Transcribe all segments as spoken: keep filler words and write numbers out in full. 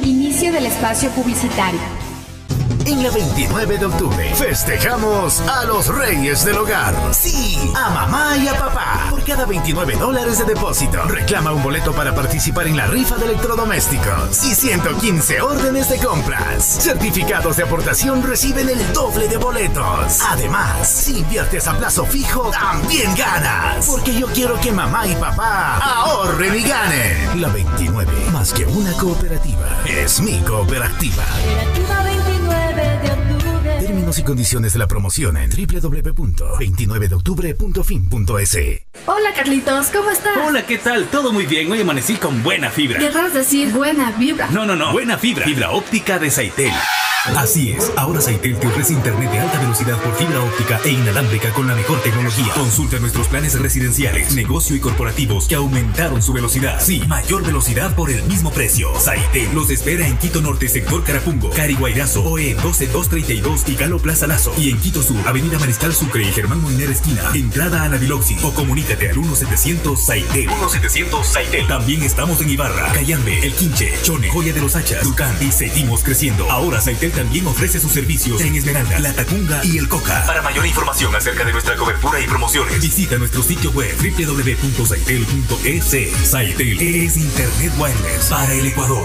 Inicio del espacio publicitario. En la veintinueve de octubre festejamos a los reyes del hogar. Sí, a mamá y a papá. Por cada veintinueve dólares de depósito, reclama un boleto para participar en la rifa de electrodomésticos y ciento quince órdenes de compras. Certificados de aportación reciben el doble de boletos. Además, si inviertes a plazo fijo, también ganas. Porque yo quiero que mamá y papá ahorren y ganen. La veintinueve, más que una cooperativa, es mi cooperativa. Cooperativa veintinueve de octubre. Términos y condiciones de la promoción en doble u doble u doble u punto veintinueve de octubre punto fin punto es. Hola Carlitos, ¿cómo estás? Hola, ¿qué tal? Todo muy bien, hoy amanecí con buena fibra. Querrás decir buena vibra. No, no, no, buena fibra. Fibra óptica de Saitel. Así es, ahora Saitel te ofrece internet de alta velocidad por fibra óptica e inalámbrica con la mejor tecnología. Consulta nuestros planes residenciales, negocio y corporativos que aumentaron su velocidad. Sí, mayor velocidad por el mismo precio. Saitel los espera en Quito Norte, sector Carapungo, Cariguayrazo, O E doce mil doscientos treinta y dos y Galo Plaza Lazo. Y en Quito Sur, Avenida Mariscal Sucre y Germán Moiner esquina, entrada a la Biloxi. O comunícate al uno setecientos Saitel. uno setecientos Saitel. También estamos en Ibarra, Cayambe, El Quinche, Chone, Joya de los Hachas, Tucán y seguimos creciendo. Ahora Saitel también ofrece sus servicios en Esmeralda, La Tacunga y El Coca. Para mayor información acerca de nuestra cobertura y promociones, visita nuestro sitio web doble u doble u doble u punto saitel punto es. Saitel es Internet Wireless para el Ecuador.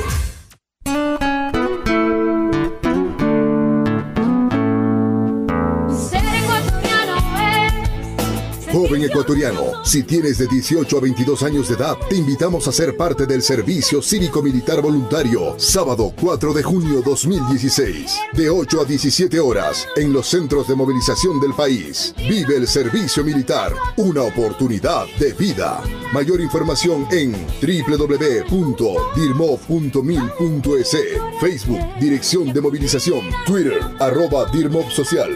Joven ecuatoriano, si tienes de dieciocho a veintidós años de edad, te invitamos a ser parte del Servicio Cívico-Militar Voluntario, sábado cuatro de junio dos mil dieciséis, de ocho a diecisiete horas, en los centros de movilización del país. Vive el servicio militar, una oportunidad de vida. Mayor información en doble u doble u doble u punto dirmov punto mil punto es, Facebook, Dirección de Movilización, Twitter, arroba Dirmov Social.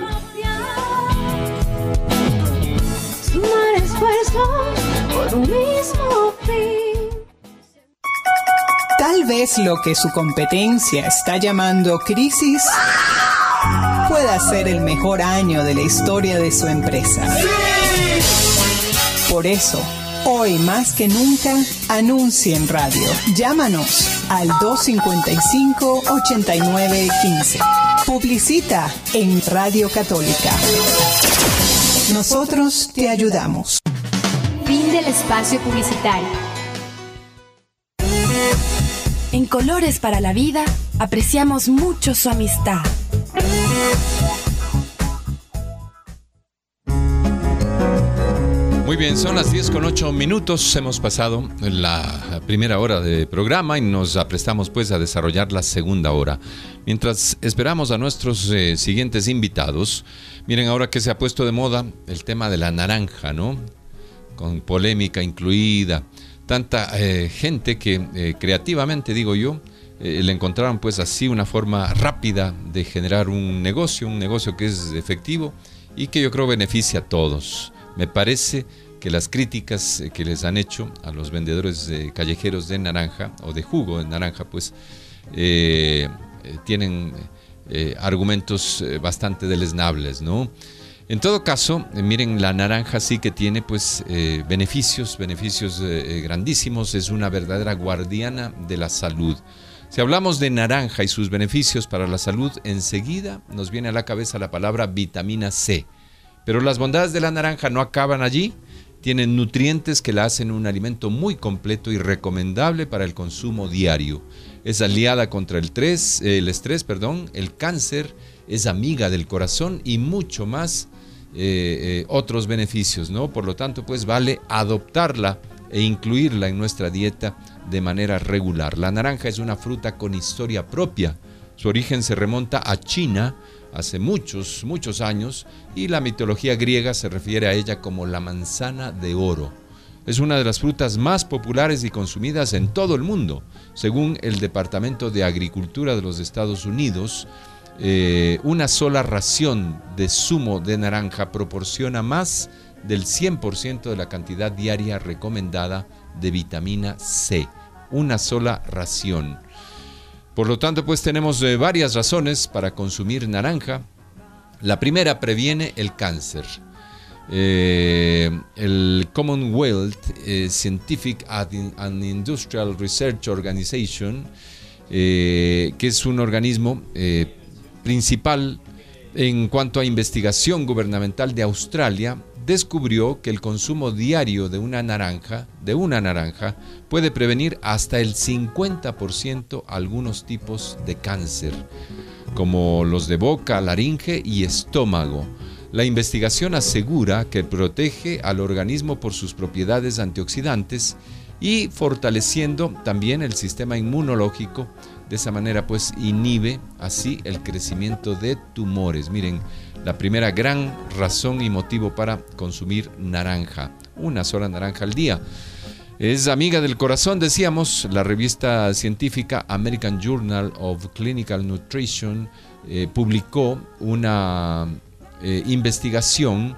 Por un mismo fin. Tal vez lo que su competencia está llamando crisis pueda ser el mejor año de la historia de su empresa. Por eso, hoy más que nunca, anuncia en radio. Llámanos al dos cinco cinco, ocho nueve uno cinco. Publicita en Radio Católica. Nosotros te ayudamos. Fin del espacio publicitario. En Colores para la Vida, apreciamos mucho su amistad. Muy bien, son las diez con ocho minutos. Hemos pasado la primera hora de programa y nos aprestamos pues a desarrollar la segunda hora. Mientras esperamos a nuestros eh, siguientes invitados, miren ahora que se ha puesto de moda el tema de la naranja, ¿no? Con polémica incluida. Tanta eh, gente que eh, creativamente, digo yo, eh, le encontraron pues así una forma rápida de generar un negocio, un negocio que es efectivo y que yo creo beneficia a todos. Me parece que las críticas que les han hecho a los vendedores eh, callejeros de naranja o de jugo de naranja, pues eh, eh, tienen eh, argumentos eh, bastante deleznables, ¿no? En todo caso, eh, miren, la naranja sí que tiene pues eh, beneficios, beneficios eh, grandísimos, es una verdadera guardiana de la salud. Si hablamos de naranja y sus beneficios para la salud, enseguida nos viene a la cabeza la palabra vitamina C. Pero las bondades de la naranja no acaban allí, tienen nutrientes que la hacen un alimento muy completo y recomendable para el consumo diario. Es aliada contra el estrés, el estrés, perdón, el cáncer, es amiga del corazón y mucho más eh, eh, otros beneficios, ¿no? Por lo tanto, pues vale adoptarla e incluirla en nuestra dieta de manera regular. La naranja es una fruta con historia propia. Su origen se remonta a China hace muchos, muchos años y la mitología griega se refiere a ella como la manzana de oro. Es una de las frutas más populares y consumidas en todo el mundo. Según el Departamento de Agricultura de los Estados Unidos, eh, una sola ración de zumo de naranja proporciona más del cien por ciento de la cantidad diaria recomendada de vitamina C. Una sola ración. Por lo tanto, pues tenemos eh, varias razones para consumir naranja. La primera, previene el cáncer. Eh, el Commonwealth eh, Scientific and Industrial Research Organization eh, que es un organismo eh, principal en cuanto a investigación gubernamental de Australia, descubrió que el consumo diario de una naranja, de una naranja, puede prevenir hasta el cincuenta por ciento algunos tipos de cáncer, como los de boca, laringe y estómago. La investigación asegura que protege al organismo por sus propiedades antioxidantes y fortaleciendo también el sistema inmunológico. De esa manera pues inhibe así el crecimiento de tumores. Miren, la primera gran razón y motivo para consumir naranja, una sola naranja al día. Es amiga del corazón, decíamos. La revista científica American Journal of Clinical Nutrition eh, publicó una eh, investigación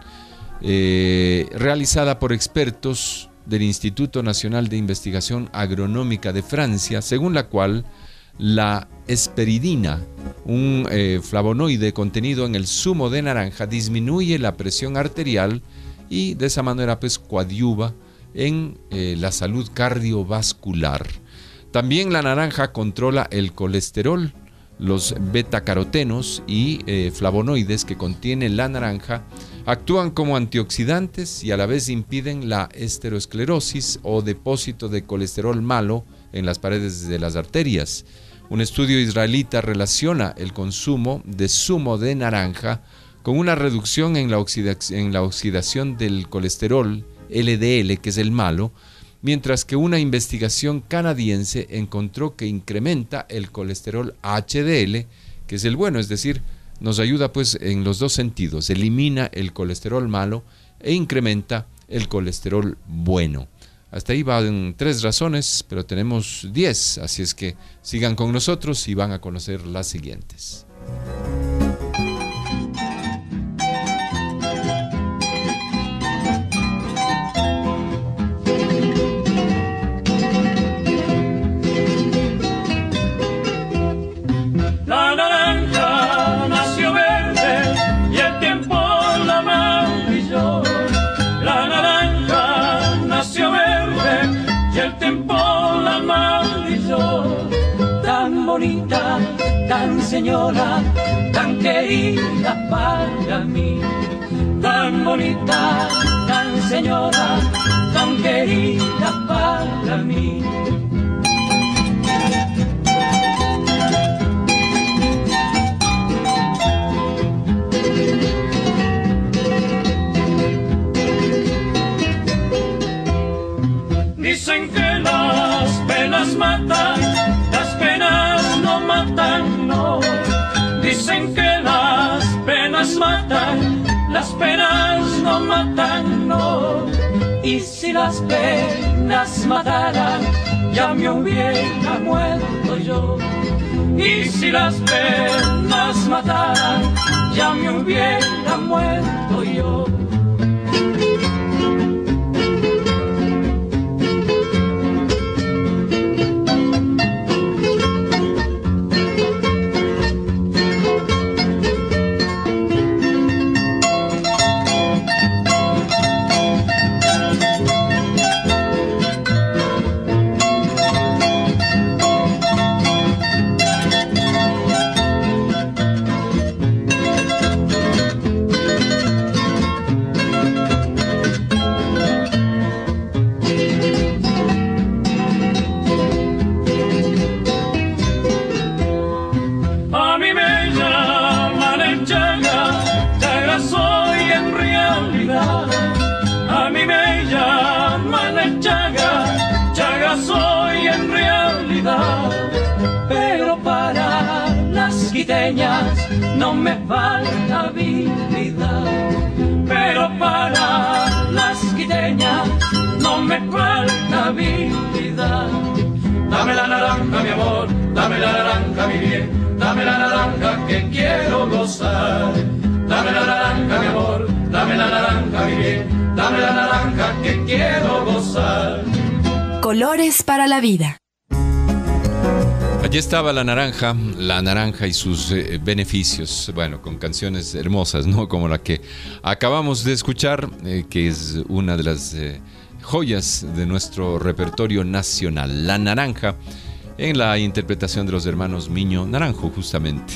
eh, realizada por expertos del Instituto Nacional de Investigación Agronómica de Francia, según la cual la hesperidina, un eh, flavonoide contenido en el zumo de naranja, disminuye la presión arterial y de esa manera pues coadyuva en eh, la salud cardiovascular. También la naranja controla el colesterol. Los betacarotenos y eh, flavonoides que contiene la naranja actúan como antioxidantes y a la vez impiden la esteroesclerosis o depósito de colesterol malo en las paredes de las arterias. Un estudio israelita relaciona el consumo de zumo de naranja con una reducción en la, oxida- en la oxidación del colesterol L D L, que es el malo, mientras que una investigación canadiense encontró que incrementa el colesterol H D L, que es el bueno, es decir, nos ayuda pues en los dos sentidos, elimina el colesterol malo e incrementa el colesterol bueno. Hasta ahí van tres razones, pero tenemos diez, así es que sigan con nosotros y van a conocer las siguientes. La naranja nació verde y el tiempo la maravilló. La naranja nació verde y el tiempo la maravilló. Tan bonita, tan señora, tan querida para mí. Tan bonita, tan señora, tan querida para mí. Dicen que las penas matan, las penas no matan, no. Dicen que las penas matan, las penas no matan, no. Y si las penas mataran, ya me hubiera muerto yo. Y si las penas mataran, ya me hubiera muerto yo. No me falta habilidad, pero para las quiteñas no me falta habilidad. Dame la naranja, mi amor, dame la naranja, mi bien, dame la naranja que quiero gozar. Dame la naranja, mi amor, dame la naranja, mi bien, dame la naranja que quiero gozar. Colores para la vida. Allí estaba la naranja, la naranja y sus eh, beneficios, bueno, con canciones hermosas, ¿no? Como la que acabamos de escuchar, eh, que es una de las eh, joyas de nuestro repertorio nacional. La naranja, en la interpretación de los hermanos Miño Naranjo, justamente.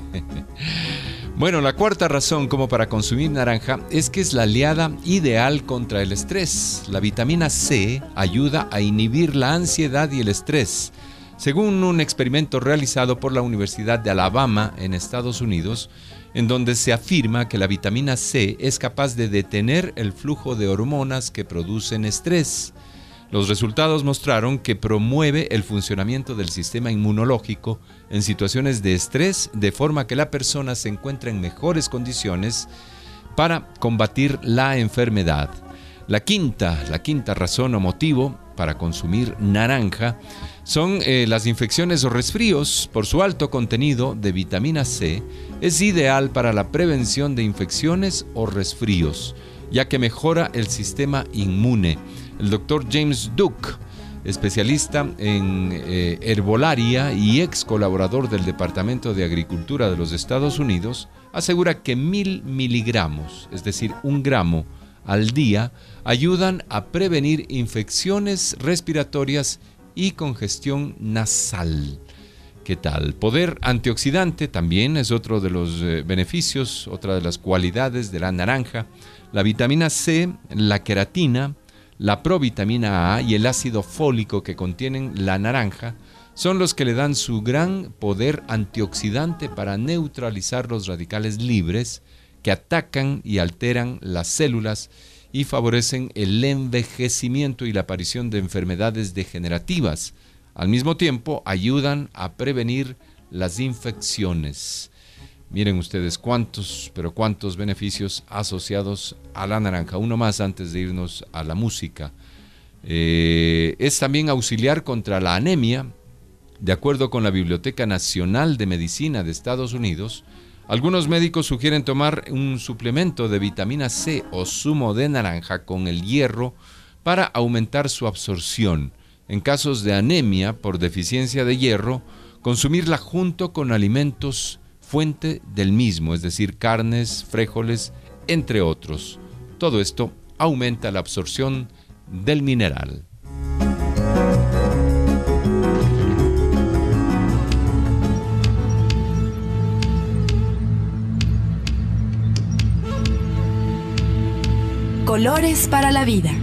Bueno, la cuarta razón como para consumir naranja es que es la aliada ideal contra el estrés. La vitamina C ayuda a inhibir la ansiedad y el estrés. Según un experimento realizado por la Universidad de Alabama en Estados Unidos, en donde se afirma que la vitamina C es capaz de detener el flujo de hormonas que producen estrés. Los resultados mostraron que promueve el funcionamiento del sistema inmunológico en situaciones de estrés, de forma que la persona se encuentra en mejores condiciones para combatir la enfermedad. La quinta, la quinta razón o motivo para consumir naranja son eh, las infecciones o resfríos. Por su alto contenido de vitamina C, es ideal para la prevención de infecciones o resfríos, ya que mejora el sistema inmune. El doctor James Duke, especialista en eh, herbolaria y ex colaborador del Departamento de Agricultura de los Estados Unidos, asegura que mil miligramos, es decir, un gramo al día, ayudan a prevenir infecciones respiratorias y congestión nasal. ¿Qué tal? Poder antioxidante también es otro de los eh, beneficios, otra de las cualidades de la naranja. La vitamina C, la queratina, la provitamina A y el ácido fólico que contienen la naranja son los que le dan su gran poder antioxidante para neutralizar los radicales libres que atacan y alteran las células y favorecen el envejecimiento y la aparición de enfermedades degenerativas. Al mismo tiempo, ayudan a prevenir las infecciones. Miren ustedes cuántos, pero cuántos beneficios asociados a la naranja. Uno más antes de irnos a la música. Eh, es también auxiliar contra la anemia. De acuerdo con la Biblioteca Nacional de Medicina de Estados Unidos, algunos médicos sugieren tomar un suplemento de vitamina C o zumo de naranja con el hierro para aumentar su absorción. En casos de anemia por deficiencia de hierro, consumirla junto con alimentos fuente del mismo, es decir, carnes, frijoles, entre otros. Todo esto aumenta la absorción del mineral. Colores para la vida.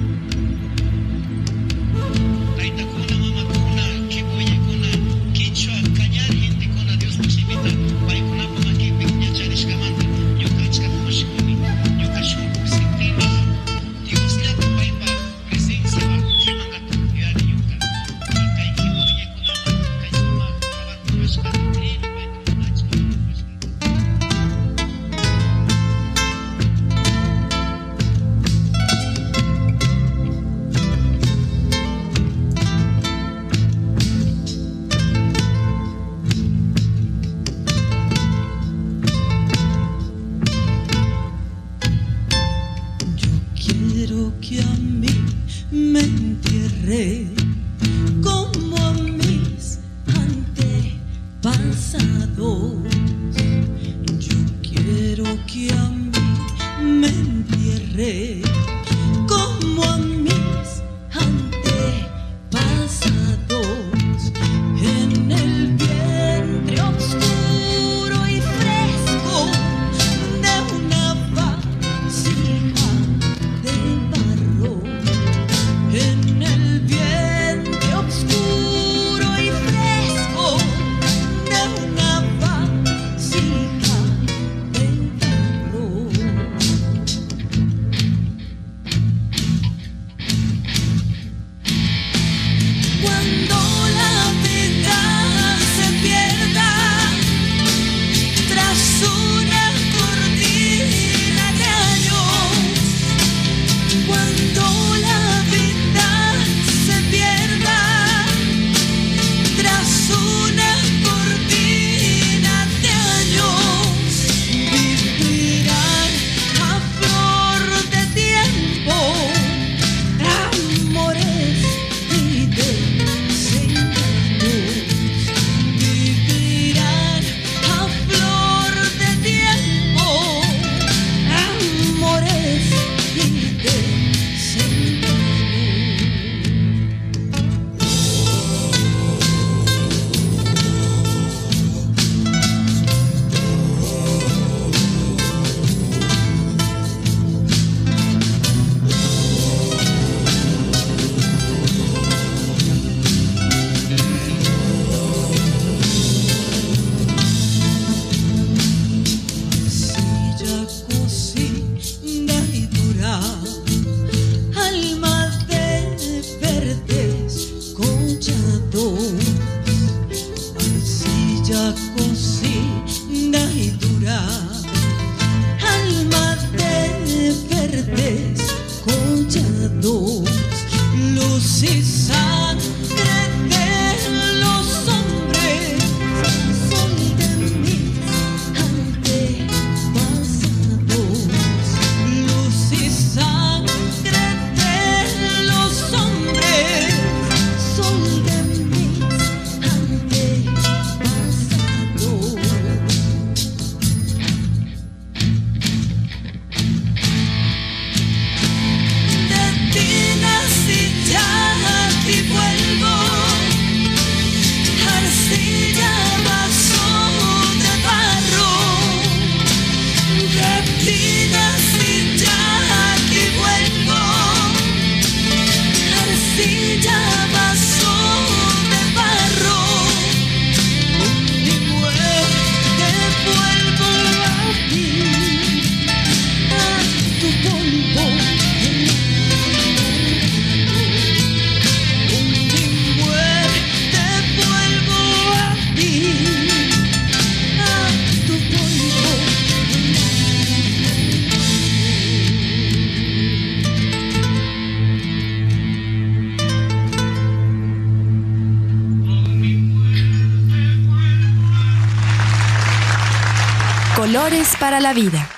Colores para la vida.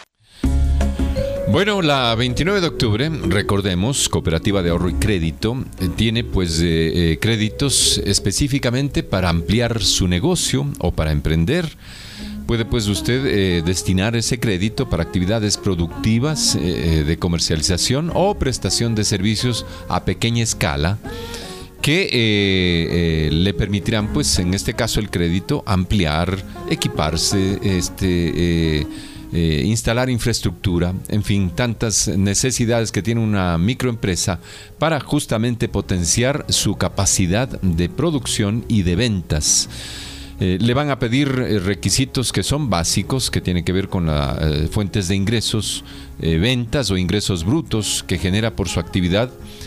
Bueno, la veintinueve de octubre, recordemos, Cooperativa de Ahorro y Crédito eh, tiene pues eh, eh, créditos específicamente para ampliar su negocio o para emprender. Puede pues usted eh, destinar ese crédito para actividades productivas eh, de comercialización o prestación de servicios a pequeña escala que eh, eh, le permitirán pues en este caso el crédito ampliar, equiparse, este... Eh, Eh, instalar infraestructura, en fin, tantas necesidades que tiene una microempresa para justamente potenciar su capacidad de producción y de ventas. Eh, le van a pedir eh, requisitos que son básicos, que tienen que ver con las eh, fuentes de ingresos, eh, ventas o ingresos brutos que genera por su actividad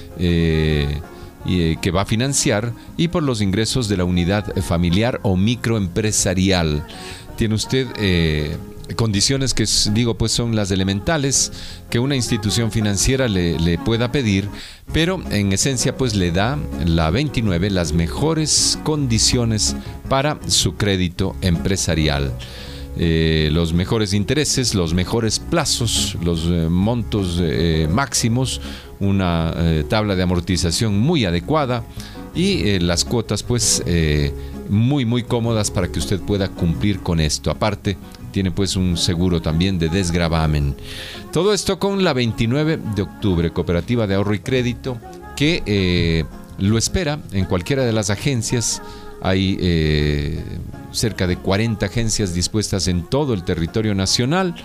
eh, y, eh, que va a financiar, y por los ingresos de la unidad familiar o microempresarial. Tiene usted eh, condiciones que digo pues son las elementales que una institución financiera le, le pueda pedir, pero en esencia pues le da la veintinueve las mejores condiciones para su crédito empresarial. Eh, los mejores intereses, los mejores plazos, los eh, montos eh, máximos, una eh, tabla de amortización muy adecuada y eh, las cuotas pues eh, muy muy cómodas para que usted pueda cumplir con esto. Aparte tiene pues un seguro también de desgravamen. Todo esto con la veintinueve de octubre, Cooperativa de Ahorro y Crédito, que eh, lo espera en cualquiera de las agencias. Hay eh, cerca de cuarenta agencias dispuestas en todo el territorio nacional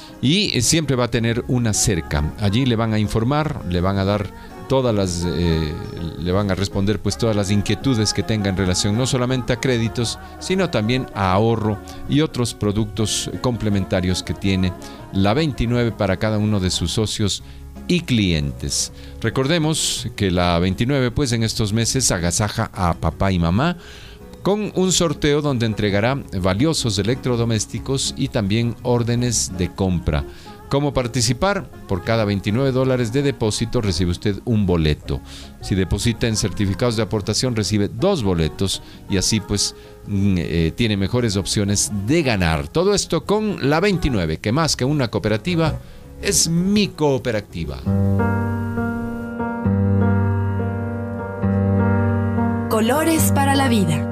y siempre va a tener una cerca. Allí le van a informar, le van a dar todas las, eh, le van a responder pues todas las inquietudes que tenga en relación no solamente a créditos, sino también a ahorro y otros productos complementarios que tiene la veintinueve para cada uno de sus socios y clientes. Recordemos que la veintinueve pues en estos meses agasaja a papá y mamá con un sorteo donde entregará valiosos electrodomésticos y también órdenes de compra. ¿Cómo participar? Por cada veintinueve dólares de depósito recibe usted un boleto. Si deposita en certificados de aportación recibe dos boletos y así pues eh, tiene mejores opciones de ganar. Todo esto con la veintinueve, que más que una cooperativa es mi cooperativa. Colores para la vida.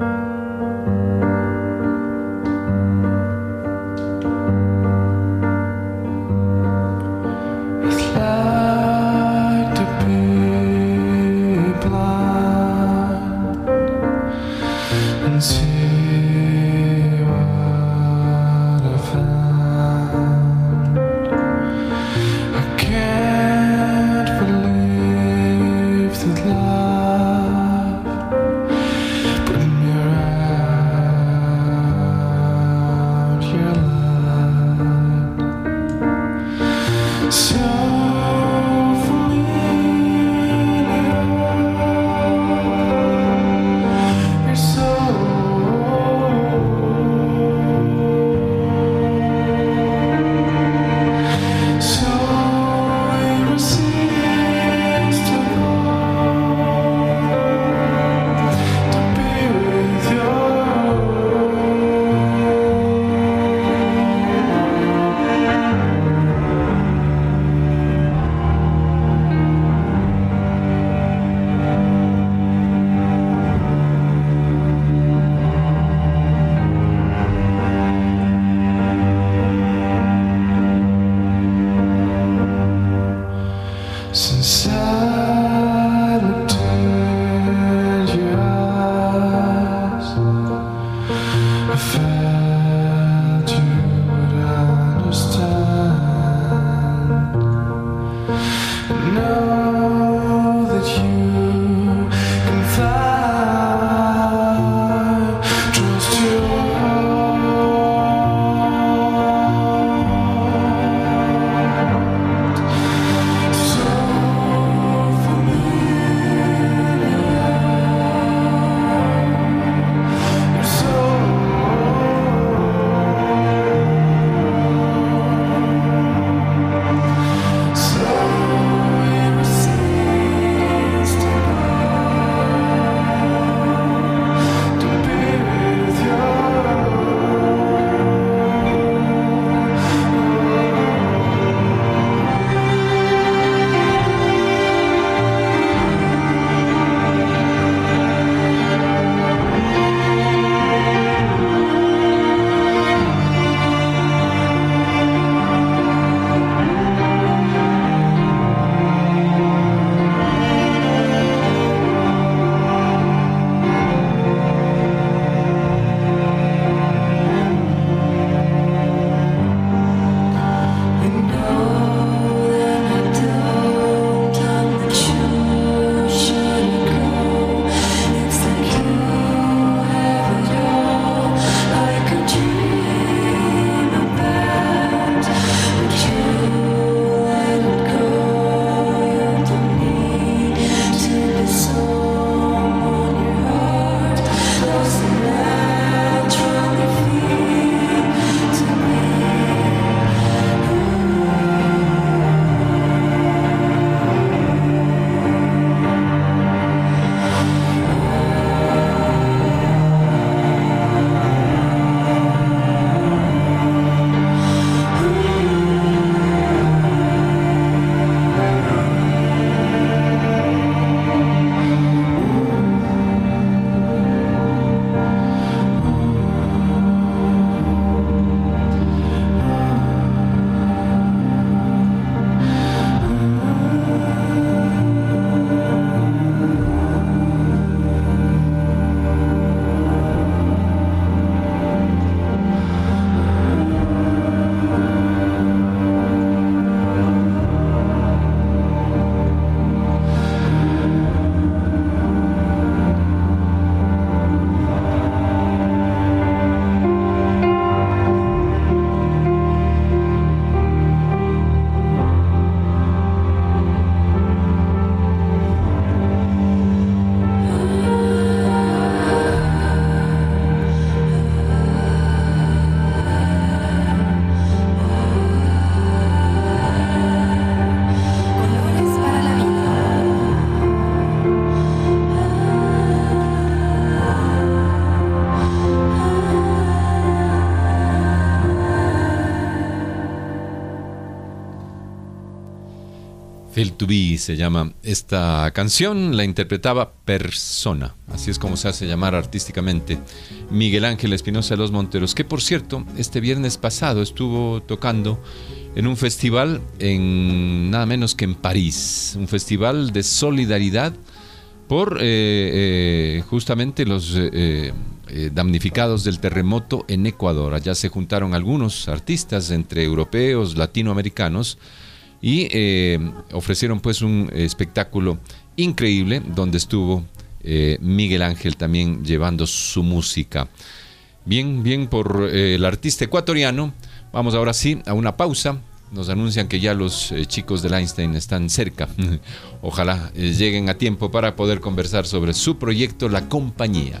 Feel to Be se llama esta canción, la interpretaba Persona, así es como se hace llamar artísticamente Miguel Ángel Espinosa de los Monteros, que por cierto, este viernes pasado estuvo tocando en un festival en nada menos que en París, un festival de solidaridad por eh, eh, justamente los eh, eh, damnificados del terremoto en Ecuador. Allá se juntaron algunos artistas entre europeos, latinoamericanos, y eh, ofrecieron pues un espectáculo increíble donde estuvo eh, Miguel Ángel también llevando su música. Bien, bien por eh, el artista ecuatoriano. Vamos ahora sí a una pausa. Nos anuncian que ya los eh, chicos del Einstein están cerca. Ojalá eh, lleguen a tiempo para poder conversar sobre su proyecto La Compañía.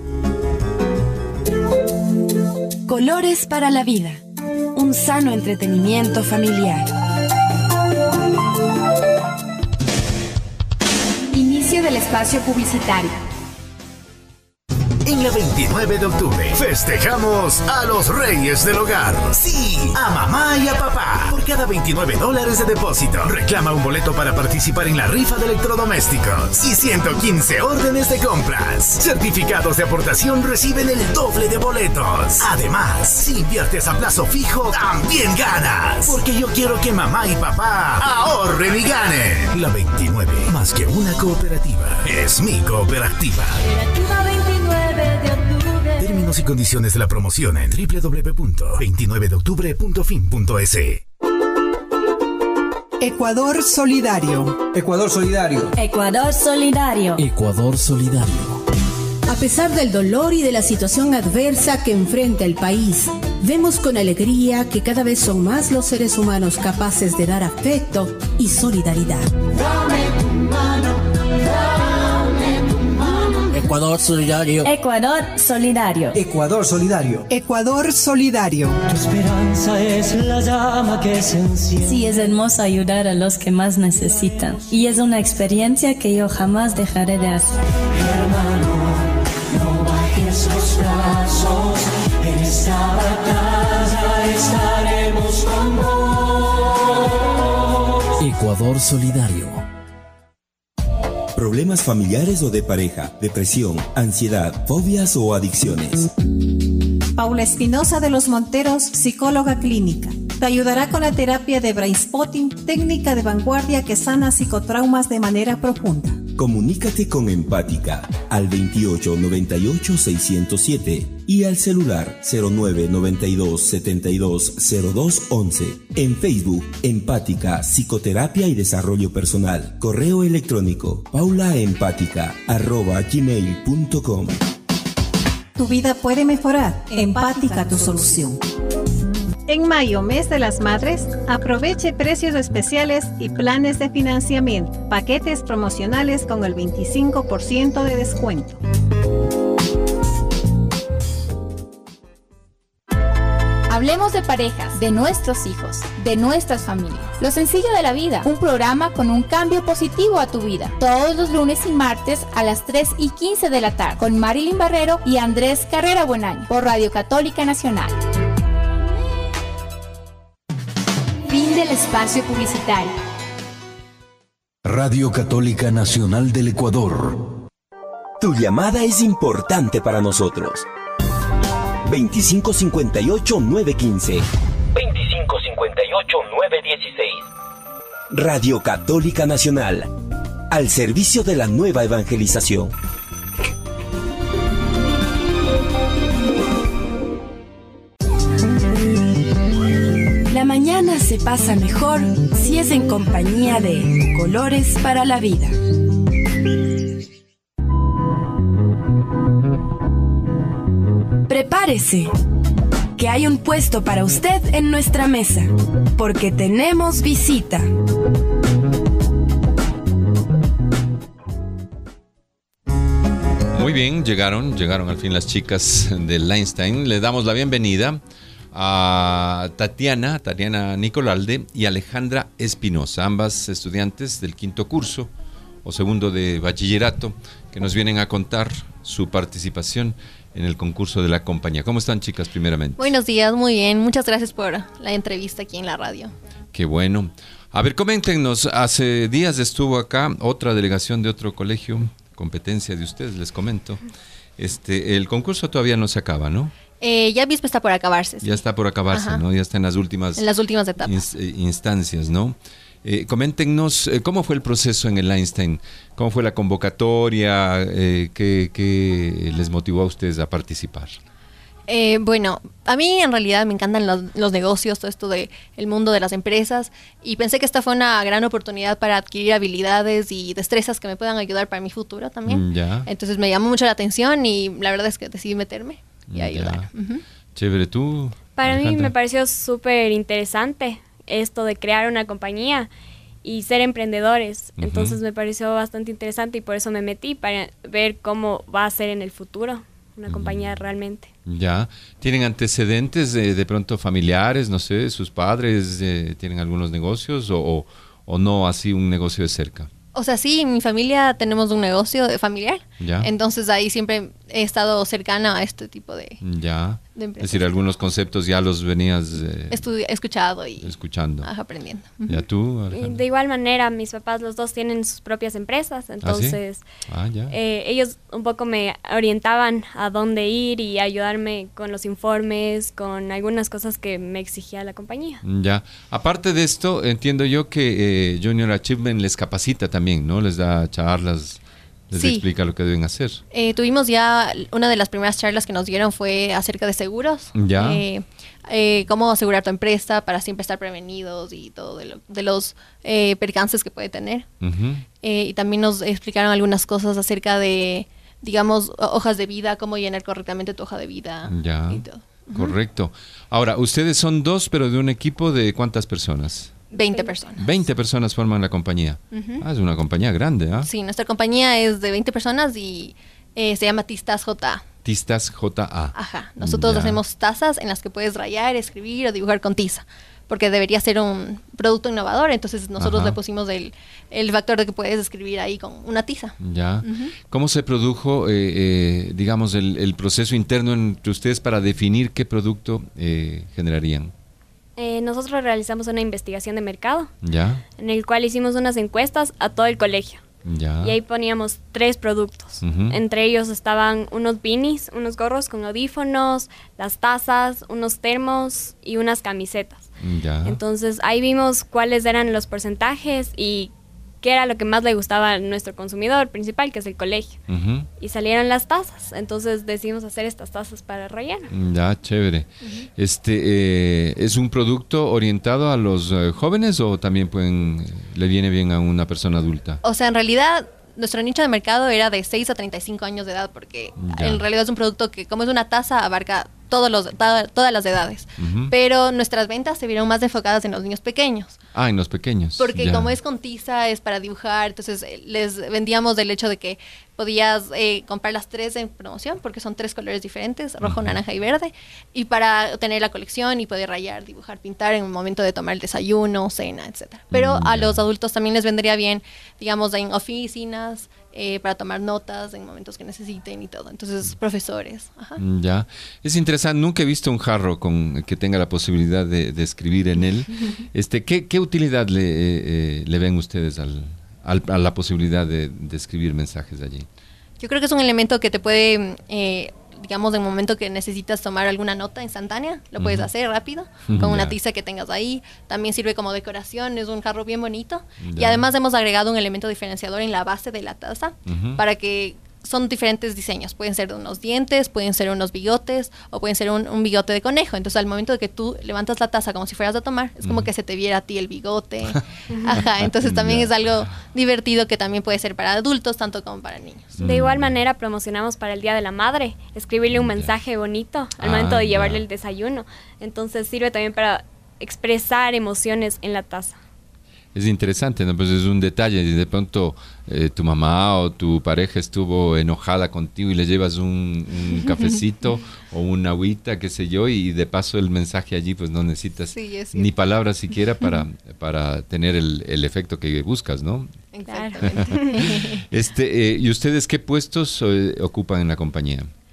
Colores para la vida. Un sano entretenimiento familiar. Inicio del espacio publicitario. En la veintinueve de octubre festejamos a los reyes del hogar. Sí, a mamá y a papá. Por cada veintinueve dólares de depósito, reclama un boleto para participar en la rifa de electrodomésticos y ciento quince órdenes de compras. Certificados de aportación reciben el doble de boletos. Además, si inviertes a plazo fijo, también ganas. Porque yo quiero que mamá y papá ahorren y ganen. La veintinueve, más que una cooperativa, es mi cooperativa. Cooperativa veintinueve de octubre. Términos y condiciones de la promoción en doble u doble u doble u punto veintinueve de octubre punto fin punto es. Ecuador Solidario. Ecuador Solidario. Ecuador Solidario. Ecuador Solidario. A pesar del dolor y de la situación adversa que enfrenta el país, vemos con alegría que cada vez son más los seres humanos capaces de dar afecto y solidaridad. Dame tu mano, dame tu mano. Ecuador Solidario. Ecuador Solidario. Ecuador Solidario. Ecuador Solidario. Tu esperanza es la llama que se enciende. Sí, es hermoso ayudar a los que más necesitan. Y es una experiencia que yo jamás dejaré de hacer. Hermano, no bajes los brazos. En esta batalla estaremos con vos. Ecuador Solidario. Problemas familiares o de pareja, depresión, ansiedad, fobias o adicciones. Paula Espinosa de los Monteros, psicóloga clínica. Te ayudará con la terapia de Brainspotting, técnica de vanguardia que sana psicotraumas de manera profunda. Comunícate con Empática al veintiocho noventa y ocho seiscientos siete y al celular cero nueve noventa y dos setenta y dos cero dos once. En Facebook, Empática, Psicoterapia y Desarrollo Personal. Correo electrónico paulaempática arroba gmail punto com. Tu vida puede mejorar. Empática, tu solución. En mayo, mes de las madres, aproveche precios especiales y planes de financiamiento, paquetes promocionales con el veinticinco por ciento de descuento. Hablemos de parejas, de nuestros hijos, de nuestras familias. Lo sencillo de la vida, un programa con un cambio positivo a tu vida. Todos los lunes y martes a las tres y quince de la tarde, con Marilyn Barrero y Andrés Carrera Buenaño, por Radio Católica Nacional. Fin del espacio publicitario. Radio Católica Nacional del Ecuador. Tu llamada es importante para nosotros. veinticinco cincuenta y ocho nueve quince. veinticinco cincuenta y ocho nueve dieciséis. Radio Católica Nacional. Al servicio de la nueva evangelización. La mañana se pasa mejor si es en compañía de Colores para la Vida. Prepárese, que hay un puesto para usted en nuestra mesa, porque tenemos visita. Muy bien, llegaron, llegaron al fin las chicas del Einstein. Les damos la bienvenida a Tatiana, Tatiana Nicolalde y Alejandra Espinosa, ambas estudiantes del quinto curso o segundo de bachillerato, que nos vienen a contar su participación en el concurso de la compañía. ¿Cómo están, chicas, primeramente? Buenos días, muy bien. Muchas gracias por la entrevista aquí en la radio. Qué bueno. A ver, coméntenos, hace días estuvo acá otra delegación de otro colegio, competencia de ustedes, les comento. Este, el concurso todavía no se acaba, ¿no? Eh, ya mismo está por acabarse. Sí. Ya está por acabarse, Ajá. ¿no? Ya está en las últimas, en las últimas etapas. Inst instancias, ¿no? Eh, coméntenos eh, cómo fue el proceso en el Einstein, cómo fue la convocatoria, eh, qué, qué les motivó a ustedes a participar. Eh, bueno, a mí en realidad me encantan los, los negocios, todo esto de el mundo de las empresas, y pensé que esta fue una gran oportunidad para adquirir habilidades y destrezas que me puedan ayudar para mi futuro también. Ya. Entonces me llamó mucho la atención y la verdad es que decidí meterme y ayudar. Uh-huh. Chévere, ¿tú? Para Alejandra? mí me pareció súper interesante esto de crear una compañía y ser emprendedores. Uh-huh. Entonces me pareció bastante interesante y por eso me metí para ver cómo va a ser en el futuro una uh-huh. compañía realmente. Ya, ¿tienen antecedentes de, de pronto familiares, no sé, sus padres eh, tienen algunos negocios o, o, o no así un negocio de cerca? O sea, sí, en mi familia tenemos un negocio de familiar, ya. Entonces ahí siempre he estado cercana a este tipo de, ya. de empresas. Es decir, algunos conceptos ya los venías eh, Estudi escuchado y escuchando. Ajá, aprendiendo. ¿Ya tú, Alejandra? De igual manera, mis papás los dos tienen sus propias empresas, entonces ¿Ah, sí? ah, ya. eh, ellos un poco me orientaban a dónde ir y ayudarme con los informes, con algunas cosas que me exigía la compañía. Ya, aparte de esto, entiendo yo que eh, Junior Achievement les capacita también, ¿no? Les da charlas, les sí. explica lo que deben hacer. Eh, tuvimos ya, una de las primeras charlas que nos dieron fue acerca de seguros. Ya. Eh, eh, cómo asegurar tu empresa para siempre estar prevenidos y todo de, lo, de los eh, percances que puede tener. Uh-huh. eh, y también nos explicaron algunas cosas acerca de, digamos, hojas de vida, cómo llenar correctamente tu hoja de vida. Ya, y todo. Correcto. Ahora, ustedes son dos, pero de un equipo de ¿cuántas personas? veinte personas. veinte personas forman la compañía. Uh-huh. Ah, es una compañía grande, ¿ah? ¿eh? Sí, nuestra compañía es de veinte personas y eh, se llama Tistas J A. Tistas J A. Ajá. Nosotros ya. hacemos tazas en las que puedes rayar, escribir o dibujar con tiza, porque debería ser un producto innovador, entonces nosotros Ajá. le pusimos el, el factor de que puedes escribir ahí con una tiza. Ya. Uh-huh. ¿Cómo se produjo, eh, eh, digamos, el, el proceso interno entre ustedes para definir qué producto eh, generarían? Eh, nosotros realizamos una investigación de mercado, ya. en el cual hicimos unas encuestas a todo el colegio. Ya. Y ahí poníamos tres productos. Uh-huh. Entre ellos estaban unos beanies, unos gorros con audífonos, las tazas, unos termos y unas camisetas. Ya. Entonces ahí vimos cuáles eran los porcentajes y qué era lo que más le gustaba a nuestro consumidor principal, que es el colegio. Uh-huh. Y salieron las tazas, entonces decidimos hacer estas tazas para relleno. Ya, chévere. Uh-huh. Este eh, ¿es un producto orientado a los eh, jóvenes o también pueden le viene bien a una persona adulta? O sea, en realidad nuestro nicho de mercado era de seis a treinta y cinco años de edad, porque ya. en realidad es un producto que, como es una taza, abarca todos los, to, todas las edades. Uh-huh. Pero nuestras ventas se vieron más enfocadas en los niños pequeños. Ah, en los pequeños. Porque ya. como es con tiza, es para dibujar, entonces eh, les vendíamos del hecho de que podías eh, comprar las tres en promoción, porque son tres colores diferentes, rojo, uh-huh. naranja y verde, y para tener la colección y poder rayar, dibujar, pintar en el momento de tomar el desayuno, cena, etcétera. Pero mm, a los adultos también les vendría bien, digamos, en oficinas, eh, para tomar notas en momentos que necesiten y todo. Entonces, profesores. Ajá. Ya. Es interesante, nunca he visto un jarro con que tenga la posibilidad de, de escribir en él. este ¿Qué, qué utilidad le, eh, le ven ustedes al, al, a la posibilidad de, de escribir mensajes allí? Yo creo que es un elemento que te puede, eh, digamos, en el momento que necesitas tomar alguna nota instantánea, lo puedes uh-huh. hacer rápido, con yeah. una tiza que tengas ahí. También sirve como decoración, es un jarro bien bonito. Yeah. Y además hemos agregado un elemento diferenciador en la base de la taza, uh-huh. para que son diferentes diseños. Pueden ser de unos dientes, pueden ser unos bigotes, o pueden ser un, un bigote de conejo. Entonces, al momento de que tú levantas la taza como si fueras a tomar, es como uh-huh. que se te viera a ti el bigote. Ajá, entonces también yeah. es algo divertido que también puede ser para adultos, tanto como para niños. De igual manera, promocionamos para el Día de la Madre, escribirle un mensaje bonito al ah, momento de llevarle yeah. el desayuno. Entonces, sirve también para expresar emociones en la taza. Es interesante, ¿no? Pues es un detalle, y de pronto eh, tu mamá o tu pareja estuvo enojada contigo y le llevas un, un cafecito o una agüita, qué sé yo, y de paso el mensaje allí, pues no necesitas sí, ni palabras siquiera para, para tener el, el efecto que buscas, ¿no? Exactamente. este, eh, ¿Y ustedes qué puestos eh, ocupan en la compañía?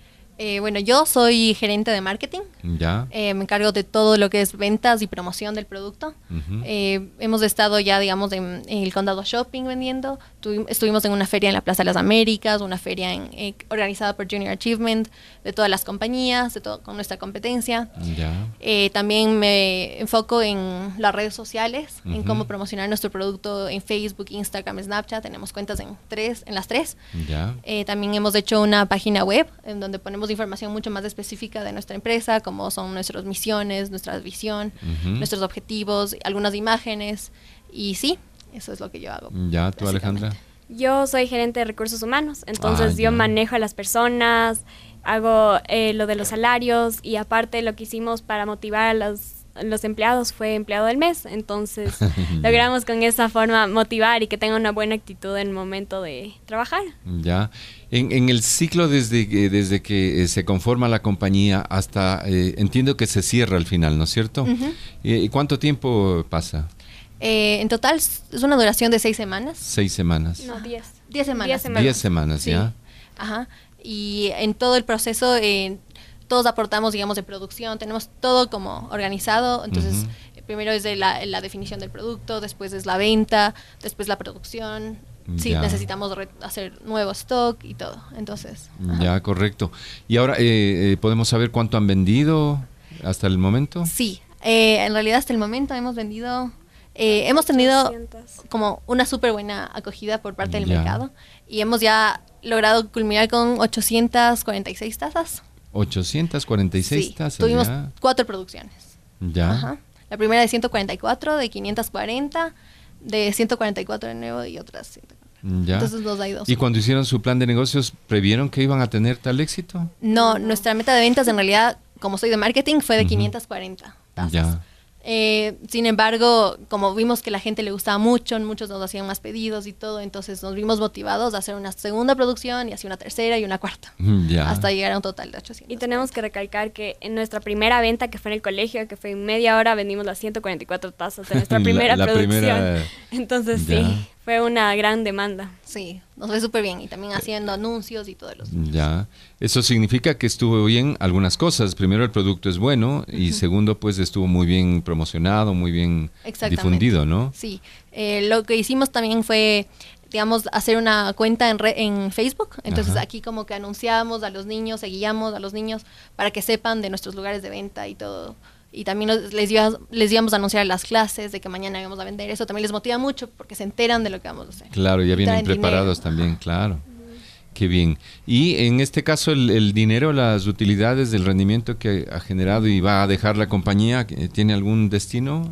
Eh, bueno, yo soy gerente de marketing. Ya. Eh, me encargo de todo lo que es ventas y promoción del producto. Ujú. Eh, hemos estado ya, digamos, en, en el Condado Shopping vendiendo. Tuvi- estuvimos en una feria en la Plaza de las Américas, una feria en, eh, organizada por Junior Achievement, de todas las compañías, de todo, con nuestra competencia. Ya. Eh, también me enfoco en las redes sociales, en Ujú. cómo promocionar nuestro producto en Facebook, Instagram, Snapchat. Tenemos cuentas en tres, en las tres. Ya. Eh, también hemos hecho una página web en donde ponemos información mucho más específica de nuestra empresa, como son nuestras misiones, nuestra visión, Ujú. nuestros objetivos, algunas imágenes. Y sí, eso es lo que yo hago. Ya, tú, Alejandra. Yo soy gerente de recursos humanos, entonces Ah, yo ya. manejo a las personas, hago eh, lo de los salarios y aparte lo que hicimos para motivar a los, los empleados fue empleado del mes, entonces logramos con esa forma motivar y que tengan una buena actitud en el momento de trabajar. Ya. En, en el ciclo desde que, desde que eh, se conforma la compañía hasta, eh, entiendo que se cierra al final, ¿no es cierto? Ujú. ¿Y cuánto tiempo pasa? Eh, en total es una duración de seis semanas. Seis semanas. No, diez. Diez semanas. Diez semanas. Diez semanas, Sí. ya. Ajá. Y en todo el proceso eh, todos aportamos, digamos, de producción, tenemos todo como organizado, entonces Ujú. eh, primero es de la, la definición del producto, después es la venta, después la producción, si Ya. necesitamos re- hacer nuevo stock y todo, entonces. ajá. Ya, correcto. Y ahora, eh, eh, ¿podemos saber cuánto han vendido hasta el momento? Sí, eh, en realidad hasta el momento hemos vendido, eh, hemos tenido como una súper buena acogida por parte del Ya. mercado y hemos ya logrado culminar con ochocientas cuarenta y seis tazas. ochocientas cuarenta y seis Sí, tazas. tuvimos ya. cuatro producciones. Ya. Ajá. La primera de ciento cuarenta y cuatro, de quinientos cuarenta, de ciento cuarenta y cuatro de nuevo y otras ciento cuarenta. Ya. Entonces nos ha ido. ¿Y cuando hicieron su plan de negocios, previeron que iban a tener tal éxito? No, nuestra meta de ventas en realidad, como soy de marketing, fue de Ujú. quinientas cuarenta. Ya. Eh, sin embargo, como vimos que la gente le gustaba mucho, muchos nos hacían más pedidos y todo, entonces nos vimos motivados a hacer una segunda producción y así una tercera y una cuarta, Ya. hasta llegar a un total de ochocientos. Y tenemos que recalcar que en nuestra primera venta, que fue en el colegio, que fue en media hora, vendimos las ciento cuarenta y cuatro tazas de nuestra La- primera la producción. primera, Entonces ya. sí, fue una gran demanda. Sí, nos fue súper bien y también haciendo anuncios y todo los. Ya. Eso significa que estuvo bien algunas cosas. Primero, el producto es bueno y segundo, pues estuvo muy bien promocionado, muy bien Exactamente. difundido, ¿no? Sí, eh, lo que hicimos también fue, digamos, hacer una cuenta en, re- en Facebook. Entonces Ajá. aquí como que anunciamos a los niños, seguíamos a los niños para que sepan de nuestros lugares de venta y todo. Y también nos- les, iba- les íbamos a anunciar las clases de que mañana íbamos a vender. Eso también les motiva mucho porque se enteran de lo que vamos a hacer. Claro, ya Y vienen traen preparados dinero. también, claro. Qué bien. Y en este caso, el, el dinero, las utilidades, el rendimiento que ha generado y va a dejar la compañía, eh, ¿tiene algún destino?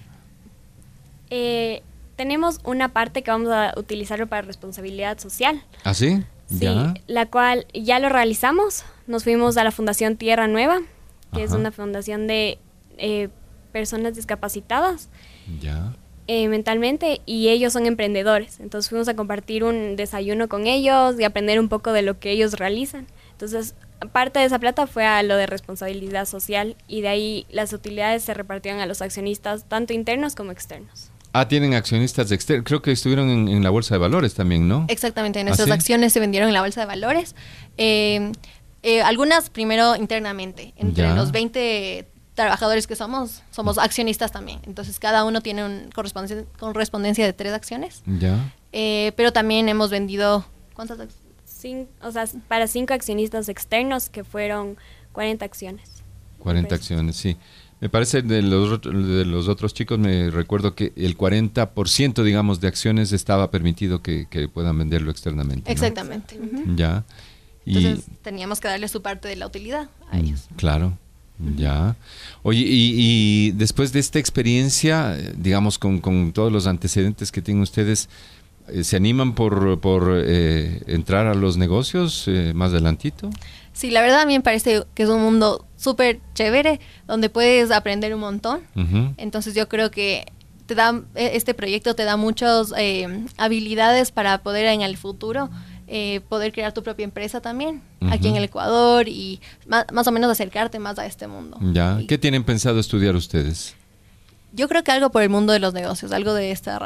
Eh, tenemos una parte que vamos a utilizarlo para responsabilidad social. ¿Ah, sí? Sí, Ya. la cual ya lo realizamos. Nos fuimos a la Fundación Tierra Nueva, que es Ajá. una fundación de eh, personas discapacitadas Ya. eh, mentalmente y ellos son emprendedores. Entonces fuimos a compartir un desayuno con ellos y aprender un poco de lo que ellos realizan. Entonces, parte de esa plata fue a lo de responsabilidad social y de ahí las utilidades se repartieron a los accionistas, tanto internos como externos. Ah, tienen accionistas externos. Creo que estuvieron en, en la bolsa de valores también, ¿no? Exactamente, ¿Ah, nuestras sí? acciones se vendieron en la bolsa de valores. Eh, eh, algunas primero internamente, entre Ya. los veinte trabajadores que somos, somos accionistas también. Entonces cada uno tiene un correspondencia, correspondencia de tres acciones. Ya. Eh, pero también hemos vendido, ¿cuántas acciones? Cin- o sea, para cinco accionistas externos que fueron cuarenta acciones. cuarenta acciones, sí. Me parece de los, otro- de los otros chicos, me recuerdo que el cuarenta por ciento, digamos, de acciones estaba permitido que, que puedan venderlo externamente, ¿no? Exactamente. Ujú. Ya. Y, Entonces teníamos que darle su parte de la utilidad a mm, ellos. claro, ya. Oye, y, y después de esta experiencia, eh, digamos, con, con todos los antecedentes que tienen ustedes, eh, ¿se animan por, por eh, entrar a los negocios eh, más adelantito? Sí, la verdad a mí me parece que es un mundo súper chévere, donde puedes aprender un montón. Ujú. Entonces yo creo que te da, e- este proyecto te da muchas eh, habilidades para poder en el futuro eh, poder crear tu propia empresa también, aquí en Ujú. el Ecuador, y ma- más o menos acercarte más a este mundo. Ya. ¿Qué tienen pensado estudiar ustedes? Yo creo que algo por el mundo de los negocios, algo de esta rama.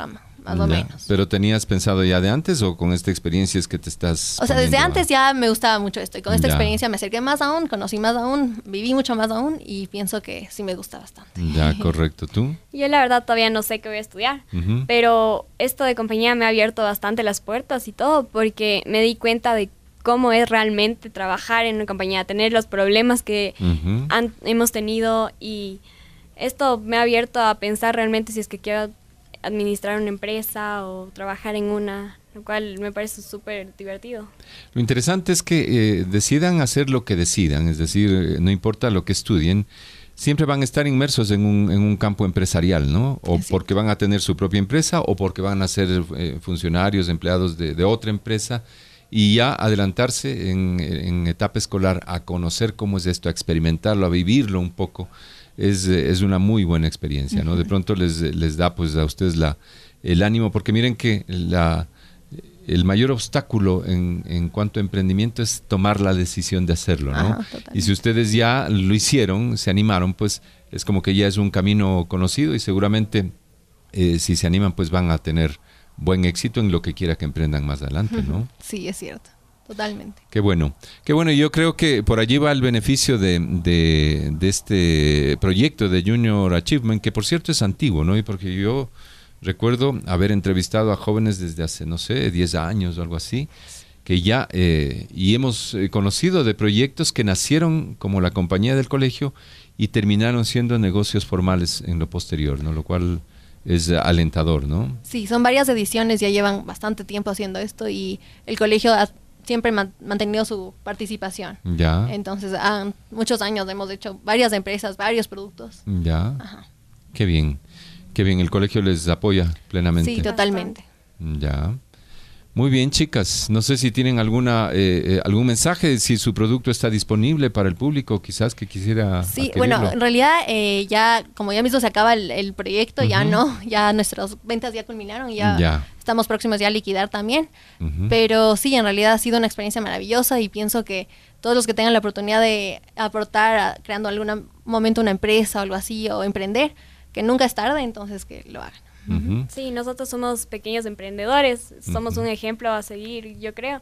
más o Ya. menos. ¿Pero tenías pensado ya de antes o con esta experiencia es que te estás O sea, desde poniendo a- antes ya me gustaba mucho esto y con esta Ya. experiencia me acerqué más aún, conocí más aún, viví mucho más aún y pienso que sí me gusta bastante. Ya, correcto. ¿Tú? Yo la verdad todavía no sé qué voy a estudiar, Ujú. pero esto de compañía me ha abierto bastante las puertas y todo porque me di cuenta de cómo es realmente trabajar en una compañía, tener los problemas que Ujú. han- hemos tenido y esto me ha abierto a pensar realmente si es que quiero administrar una empresa o trabajar en una, lo cual me parece súper divertido. Lo interesante es que eh, decidan hacer lo que decidan, es decir, eh, no importa lo que estudien, siempre van a estar inmersos en un, en un campo empresarial, ¿no? O porque van a tener su propia empresa o porque van a ser eh, funcionarios, empleados de, de otra empresa y ya adelantarse en, en etapa escolar a conocer cómo es esto, a experimentarlo, a vivirlo un poco, es, eh, es una muy buena experiencia, ¿no? De pronto les, les da pues a ustedes la, el ánimo, porque miren que la... el mayor obstáculo en, en cuanto a emprendimiento es tomar la decisión de hacerlo, ¿no? Ajá, Y si ustedes ya lo hicieron, se animaron, pues es como que ya es un camino conocido y seguramente eh, si se animan, pues van a tener buen éxito en lo que quiera que emprendan más adelante, ¿no? Sí, es cierto, totalmente. Qué bueno, qué bueno. Yo creo que por allí va el beneficio de, de, de este proyecto de Junior Achievement, que por cierto es antiguo, ¿no? Y porque yo recuerdo haber entrevistado a jóvenes desde hace, no sé, diez años o algo así, que ya, eh, y hemos eh, conocido de proyectos que nacieron como la compañía del colegio y terminaron siendo negocios formales en lo posterior, ¿no? Lo cual es alentador, ¿no? Sí, son varias ediciones, ya llevan bastante tiempo haciendo esto y el colegio ha siempre man- mantenido su participación. Ya. Entonces, ah, muchos años hemos hecho varias empresas, varios productos. Ya. Ajá. Qué bien. Qué bien, el colegio les apoya plenamente. Sí, totalmente. Ya. Muy bien, chicas. No sé si tienen alguna eh, eh, algún mensaje, si su producto está disponible para el público, quizás que quisiera Sí, adquirirlo. bueno, en realidad eh, ya, como ya mismo se acaba el, el proyecto, ya Ujú. no, ya nuestras ventas ya culminaron y ya, Ya. estamos próximos ya a liquidar también. Ujú. Pero sí, en realidad ha sido una experiencia maravillosa y pienso que todos los que tengan la oportunidad de aportar a- creando algún momento una empresa o algo así o emprender, que nunca es tarde, entonces que lo hagan. Ujú. Sí, nosotros somos pequeños emprendedores, somos Ujú. un ejemplo a seguir, yo creo,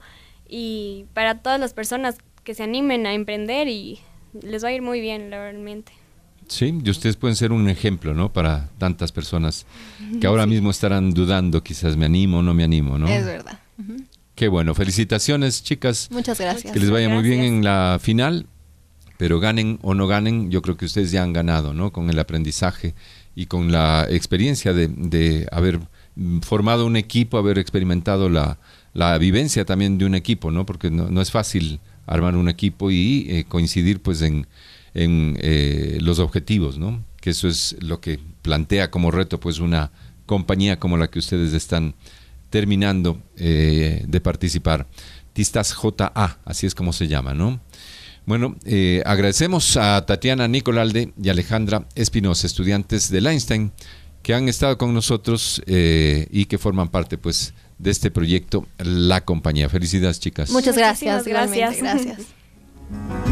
y para todas las personas que se animen a emprender y les va a ir muy bien, realmente. Sí, y ustedes pueden ser un ejemplo, ¿no? Para tantas personas que ahora Sí. mismo estarán dudando, quizás me animo o no me animo, ¿no? Es verdad. Ujú. Qué bueno, felicitaciones, chicas. Muchas gracias. Que les vaya muy bien Gracias. en la final, pero ganen o no ganen, yo creo que ustedes ya han ganado, ¿no? Con el aprendizaje y con la experiencia de, de haber mm, formado un equipo, haber experimentado la, la vivencia también de un equipo, ¿no? Porque no, no es fácil armar un equipo y eh, coincidir pues en, en eh, los objetivos, ¿no? Que eso es lo que plantea como reto pues una compañía como la que ustedes están terminando eh, de participar. Tistas J A, así es como se llama, ¿no? Bueno, eh, agradecemos a Tatiana Nicolalde y Alejandra Espinosa, estudiantes del Einstein, que han estado con nosotros eh, y que forman parte pues de este proyecto La Compañía. Felicidades, chicas. Muchas gracias, Muchísimas igualmente, gracias. gracias.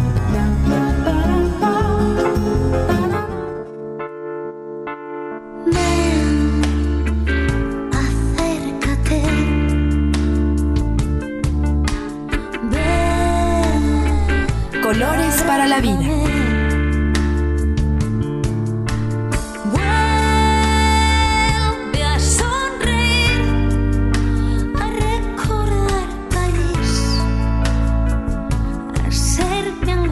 Acércate, Colores para la vida. vuelve a sonreír, a recordar calles, a ser mi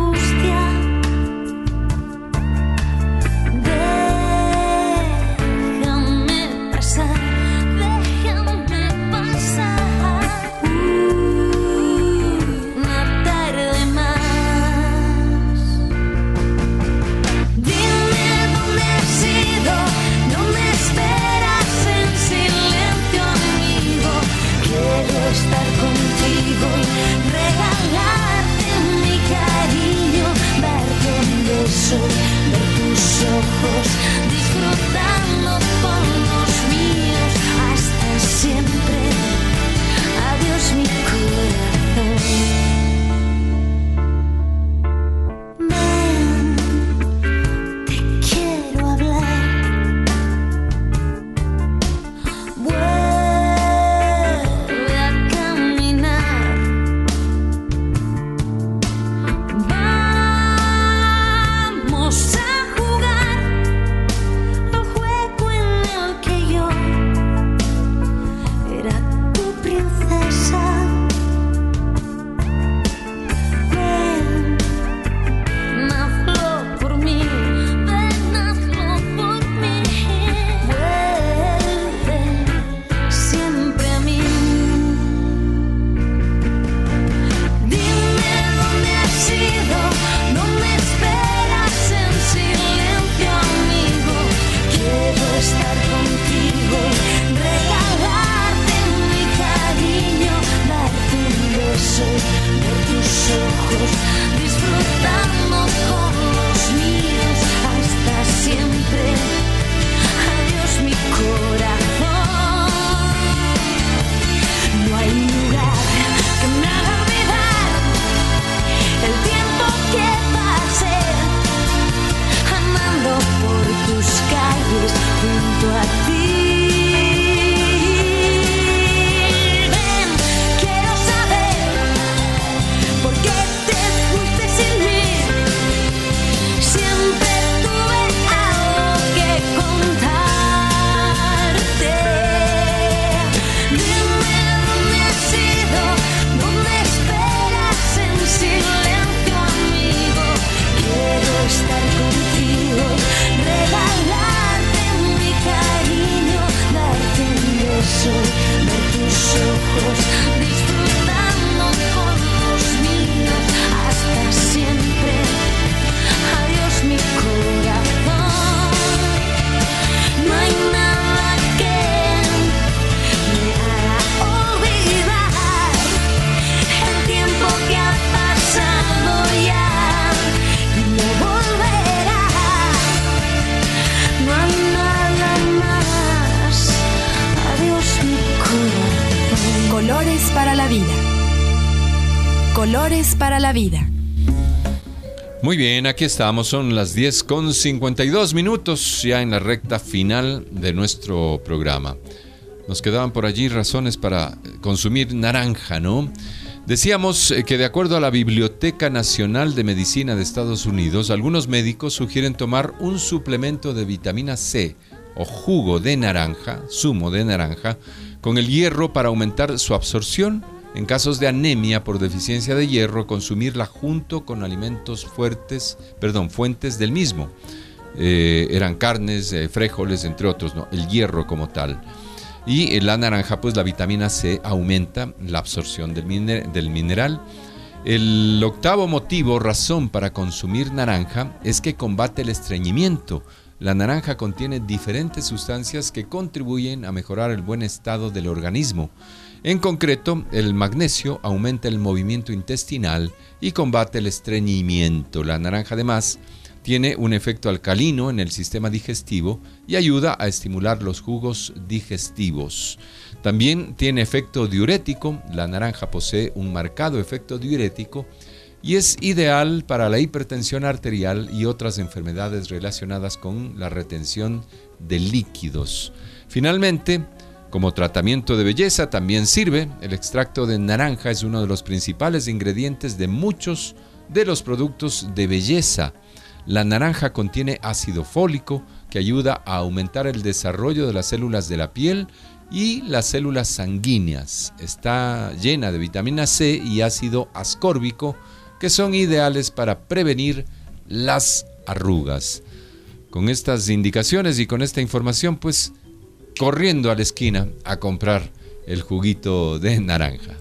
para la vida. Muy bien, aquí estamos, son las diez con cincuenta y dos minutos, ya en la recta final de nuestro programa. Nos quedaban por allí razones para consumir naranja, ¿no? Decíamos que de acuerdo a la Biblioteca Nacional de Medicina de Estados Unidos, algunos médicos sugieren tomar un suplemento de vitamina C o jugo de naranja, zumo de naranja, con el hierro para aumentar su absorción. En casos de anemia por deficiencia de hierro, consumirla junto con alimentos fuertes, perdón, fuentes del mismo. Eh, eran carnes, eh, frijoles, entre otros, ¿no? El hierro como tal. Y en la naranja, pues la vitamina C aumenta la absorción del, miner- del mineral. El octavo motivo, razón para consumir naranja, es que combate el estreñimiento. La naranja contiene diferentes sustancias que contribuyen a mejorar el buen estado del organismo. En concreto, el magnesio aumenta el movimiento intestinal y combate el estreñimiento. La naranja, además, tiene un efecto alcalino en el sistema digestivo y ayuda a estimular los jugos digestivos. También tiene efecto diurético. La naranja posee un marcado efecto diurético y es ideal para la hipertensión arterial y otras enfermedades relacionadas con la retención de líquidos. Finalmente, como tratamiento de belleza también sirve. El extracto de naranja es uno de los principales ingredientes de muchos de los productos de belleza. La naranja contiene ácido fólico que ayuda a aumentar el desarrollo de las células de la piel y las células sanguíneas. Está llena de vitamina C y ácido ascórbico que son ideales para prevenir las arrugas. Con estas indicaciones y con esta información, pues corriendo a la esquina a comprar el juguito de naranja.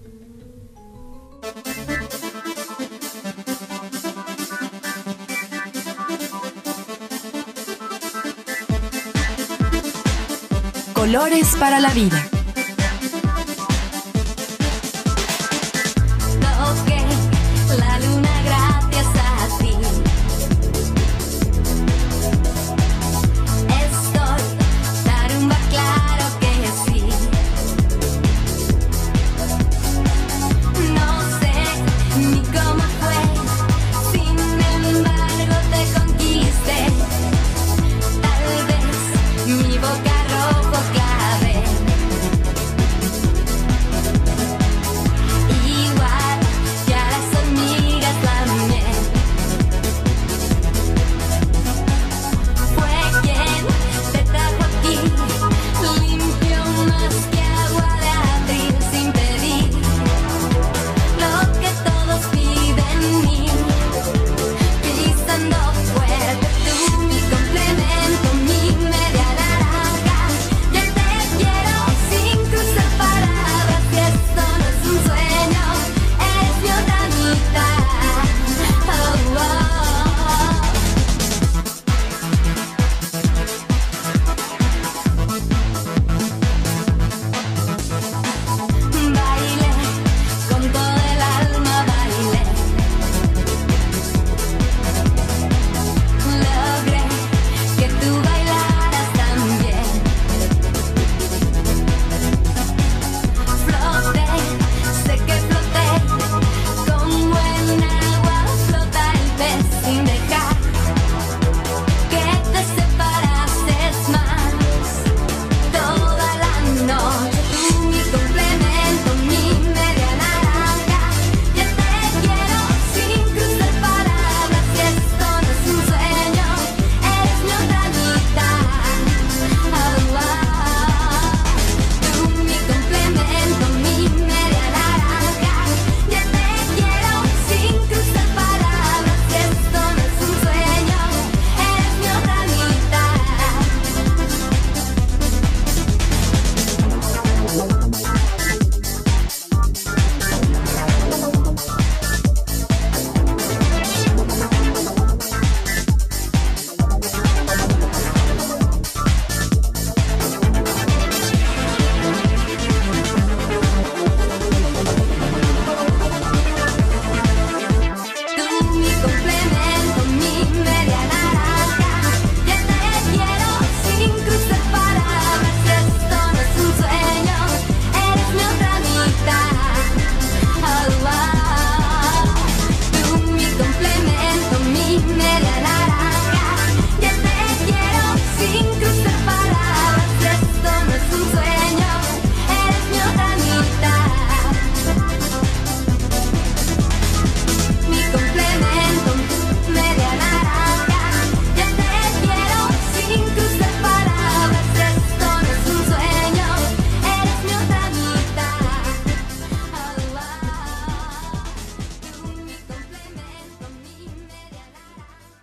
Colores para la vida. Toqué la luna gracias a ti. Estoy tarumba, claro que sí. No sé ni cómo fue, sin embargo te conquisté. Tal vez mi boca rojo clave.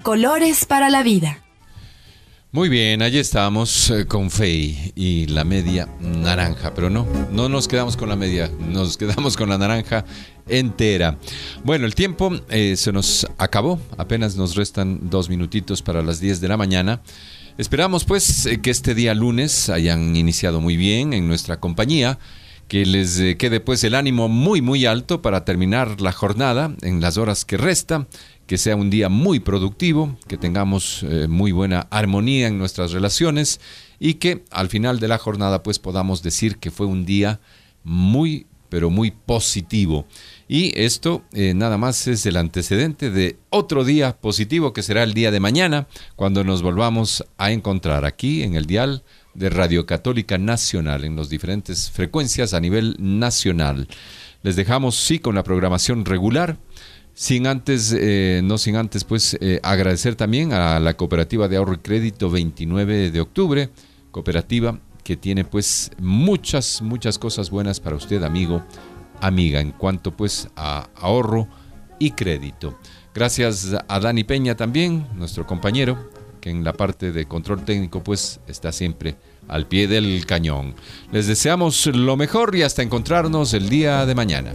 Colores para la vida. Muy bien, allí estamos eh, con Fey y la media naranja, pero no, no nos quedamos con la media, nos quedamos con la naranja entera. Bueno, el tiempo eh, se nos acabó, apenas nos restan dos minutitos para las diez de la mañana. Esperamos pues eh, que este día lunes hayan iniciado muy bien en nuestra compañía, que les eh, quede pues el ánimo muy muy alto para terminar la jornada en las horas que resta. Que sea un día muy productivo, que tengamos eh, muy buena armonía en nuestras relaciones y que al final de la jornada pues podamos decir que fue un día muy, pero muy positivo. Y esto eh, nada más es el antecedente de otro día positivo que será el día de mañana, cuando nos volvamos a encontrar aquí en el dial de Radio Católica Nacional, en las diferentes frecuencias a nivel nacional. Les dejamos sí con la programación regular. Sin antes, eh, no sin antes, pues eh, agradecer también a la Cooperativa de Ahorro y Crédito veintinueve de octubre, cooperativa que tiene pues muchas, muchas cosas buenas para usted, amigo, amiga, en cuanto pues a ahorro y crédito. Gracias a Dani Peña también, nuestro compañero, que en la parte de control técnico pues está siempre al pie del cañón. Les deseamos lo mejor y hasta encontrarnos el día de mañana.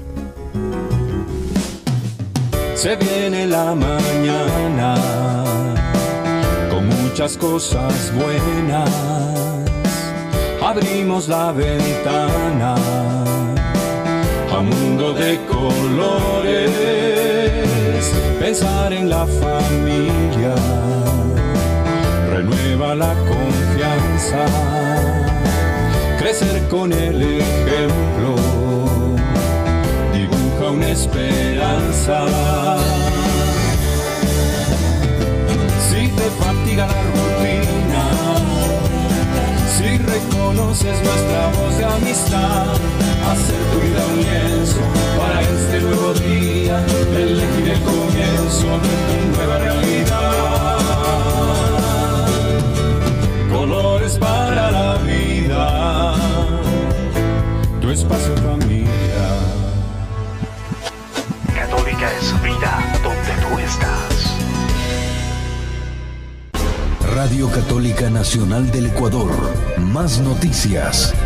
Se viene la mañana con muchas cosas buenas. Abrimos la ventana a un mundo de colores. Pensar en la familia renueva la confianza. Crecer con el ejemplo dibuja una esperanza. Si te fatiga la rutina, si reconoces nuestra voz de amistad, hacer tu vida un lienzo para este nuevo día, elegir el comienzo de tu nueva realidad. Colores para la vida, tu espacio familia. Católica es vida donde tú estás. Radio Católica Nacional del Ecuador. Más noticias.